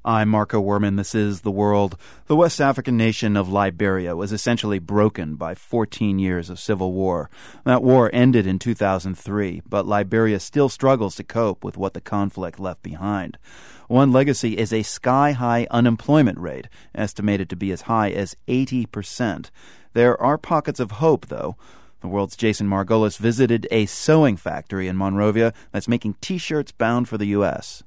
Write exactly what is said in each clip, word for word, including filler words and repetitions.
I'm Marco Werman. This is The World. The West African nation of Liberia was essentially broken by fourteen years of civil war. That war ended in two thousand three, but Liberia still struggles to cope with what the conflict left behind. One legacy is a sky-high unemployment rate, estimated to be as high as eighty percent. There are pockets of hope, though. The World's Jason Margolis visited a sewing factory in Monrovia that's making T-shirts bound for the U S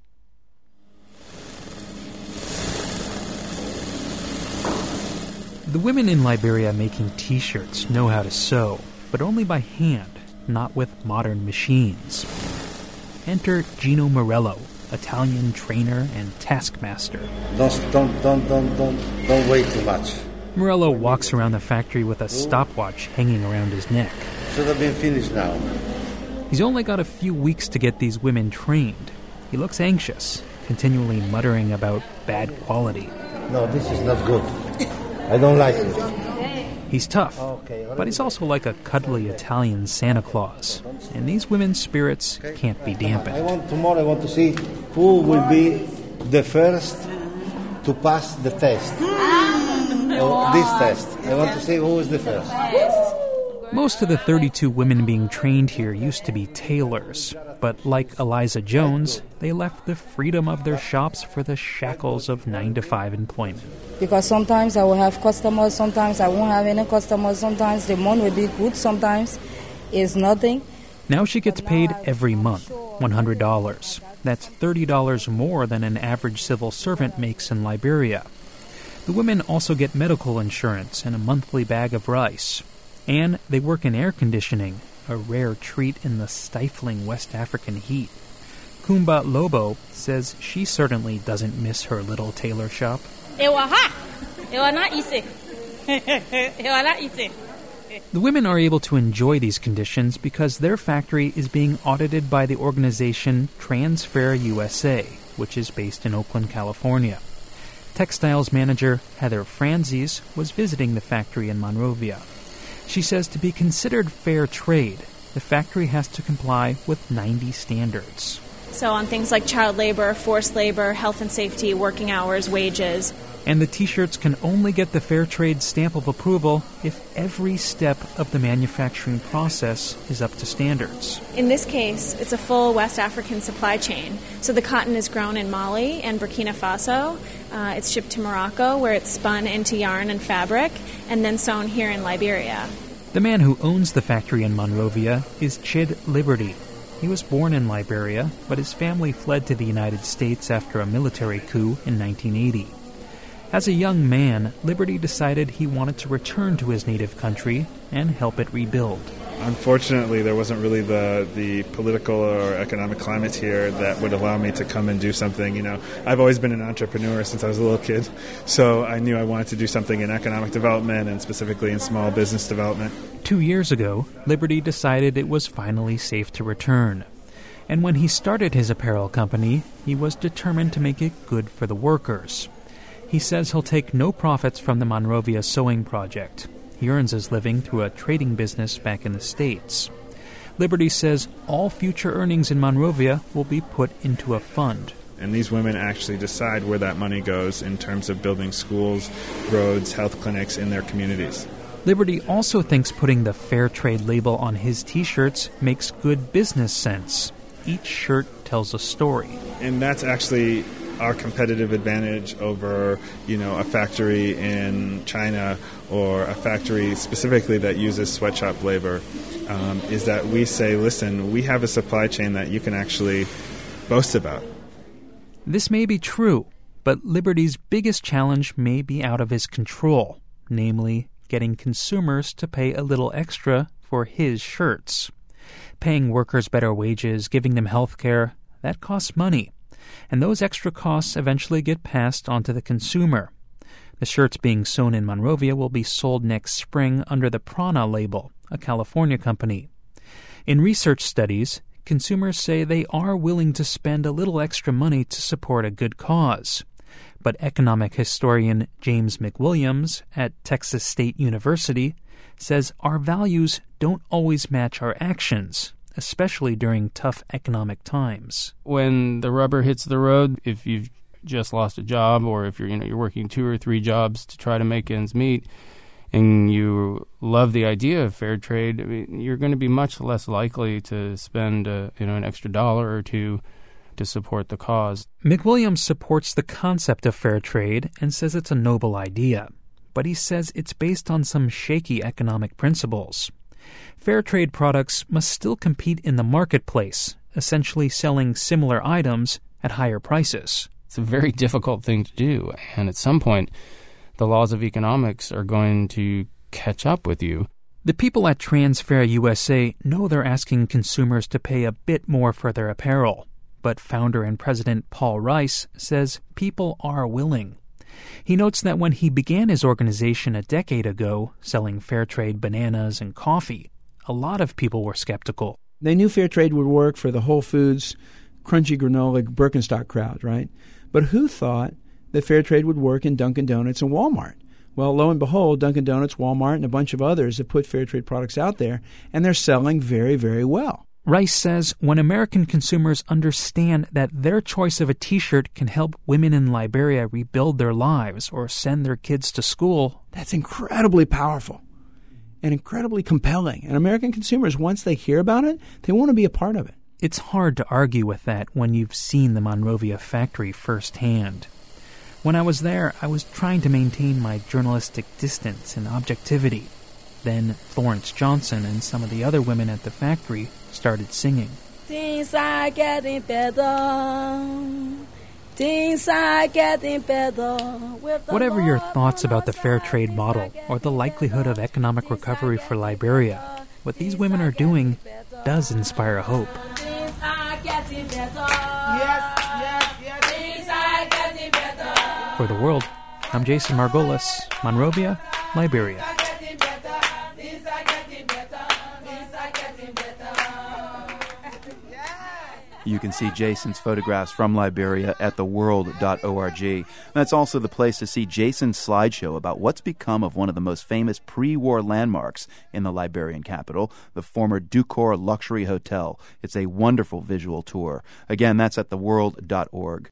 The women in Liberia making T-shirts know how to sew, but only by hand, not with modern machines. Enter Gino Morello, Italian trainer and taskmaster. Don't, don't, don't, don't, don't, don't wait too much. Morello walks around the factory with a stopwatch hanging around his neck. Should have been finished now. He's only got a few weeks to get these women trained. He looks anxious, continually muttering about bad quality. No, this is not good. I don't like it. He's tough, but he's also like a cuddly Italian Santa Claus. And these women's spirits can't be dampened. I want tomorrow I want to see who will be the first to pass the test. Oh, this test. I want to see who is the first. Most of the thirty-two women being trained here used to be tailors, but like Eliza Jones, they left the freedom of their shops for the shackles of nine to five employment. Because sometimes I will have customers, sometimes I won't have any customers, sometimes the money will be good, sometimes it's nothing. Now she gets paid every month, one hundred dollars. That's thirty dollars more than an average civil servant makes in Liberia. The women also get medical insurance and a monthly bag of rice. And they work in air conditioning, a rare treat in the stifling West African heat. Kumba Lobo says she certainly doesn't miss her little tailor shop. It was hot. It was not easy. It was not easy. The women are able to enjoy these conditions because their factory is being audited by the organization Transfair U S A, which is based in Oakland, California. Textiles manager Heather Franzese was visiting the factory in Monrovia. She says to be considered fair trade, the factory has to comply with ninety standards. So on things like child labor, forced labor, health and safety, working hours, wages. And the T-shirts can only get the fair trade stamp of approval if every step of the manufacturing process is up to standards. In this case, it's a full West African supply chain. So the cotton is grown in Mali and Burkina Faso. Uh, it's shipped to Morocco, where it's spun into yarn and fabric, and then sewn here in Liberia. The man who owns the factory in Monrovia is Chid Liberty. He was born in Liberia, but his family fled to the United States after a military coup in nineteen eighty. As a young man, Liberty decided he wanted to return to his native country and help it rebuild. Unfortunately, there wasn't really the, the political or economic climate here that would allow me to come and do something. You know, I've always been an entrepreneur since I was a little kid, so I knew I wanted to do something in economic development and specifically in small business development. Two years ago, Liberty decided it was finally safe to return. And when he started his apparel company, he was determined to make it good for the workers. He says he'll take no profits from the Monrovia Sewing Project. He earns his living through a trading business back in the States. Liberty says all future earnings in Monrovia will be put into a fund. And these women actually decide where that money goes in terms of building schools, roads, health clinics in their communities. Liberty also thinks putting the Fair Trade label on his T-shirts makes good business sense. Each shirt tells a story. And that's actually our competitive advantage over, you know, a factory in China or a factory specifically that uses sweatshop labor, um, is that we say, listen, we have a supply chain that you can actually boast about. This may be true, but Liberty's biggest challenge may be out of his control, namely getting consumers to pay a little extra for his shirts. Paying workers better wages, giving them health care, that costs money. And those extra costs eventually get passed on to the consumer. The shirts being sewn in Monrovia will be sold next spring under the Prana label, a California company. In research studies, consumers say they are willing to spend a little extra money to support a good cause. But economic historian James McWilliams at Texas State University says our values don't always match our actions, especially during tough economic times. When the rubber hits the road, if you've just lost a job, or if you're you know you're working two or three jobs to try to make ends meet, and you love the idea of fair trade, I mean, you're going to be much less likely to spend uh, you know an extra dollar or two to support the cause. McWilliams supports the concept of fair trade and says it's a noble idea, but he says it's based on some shaky economic principles. Fair trade products must still compete in the marketplace, essentially selling similar items at higher prices. It's a very difficult thing to do, and at some point, the laws of economics are going to catch up with you. The people at Transfair U S A know they're asking consumers to pay a bit more for their apparel, but founder and president Paul Rice says people are willing. He notes that when he began his organization a decade ago, selling fair trade bananas and coffee, a lot of people were skeptical. They knew fair trade would work for the Whole Foods, crunchy granola, Birkenstock crowd, right? But who thought that fair trade would work in Dunkin' Donuts and Walmart? Well, lo and behold, Dunkin' Donuts, Walmart, and a bunch of others have put fair trade products out there, and they're selling very, very well. Rice says when American consumers understand that their choice of a T-shirt can help women in Liberia rebuild their lives or send their kids to school, that's incredibly powerful and incredibly compelling. And American consumers, once they hear about it, they want to be a part of it. It's hard to argue with that when you've seen the Monrovia factory firsthand. When I was there, I was trying to maintain my journalistic distance and objectivity. Then Florence Johnson and some of the other women at the factory started singing. Things are getting better. Things are getting better. Whatever your thoughts about the fair trade model or the likelihood of economic recovery for Liberia, what these women are doing does inspire hope. Things are getting better. Yes, yes, yes. Things are getting better. For The World, I'm Jason Margolis, Monrovia, Liberia. You can see Jason's photographs from Liberia at the world dot org. That's also the place to see Jason's slideshow about what's become of one of the most famous pre-war landmarks in the Liberian capital, the former Ducor Luxury Hotel. It's a wonderful visual tour. Again, that's at the world dot org.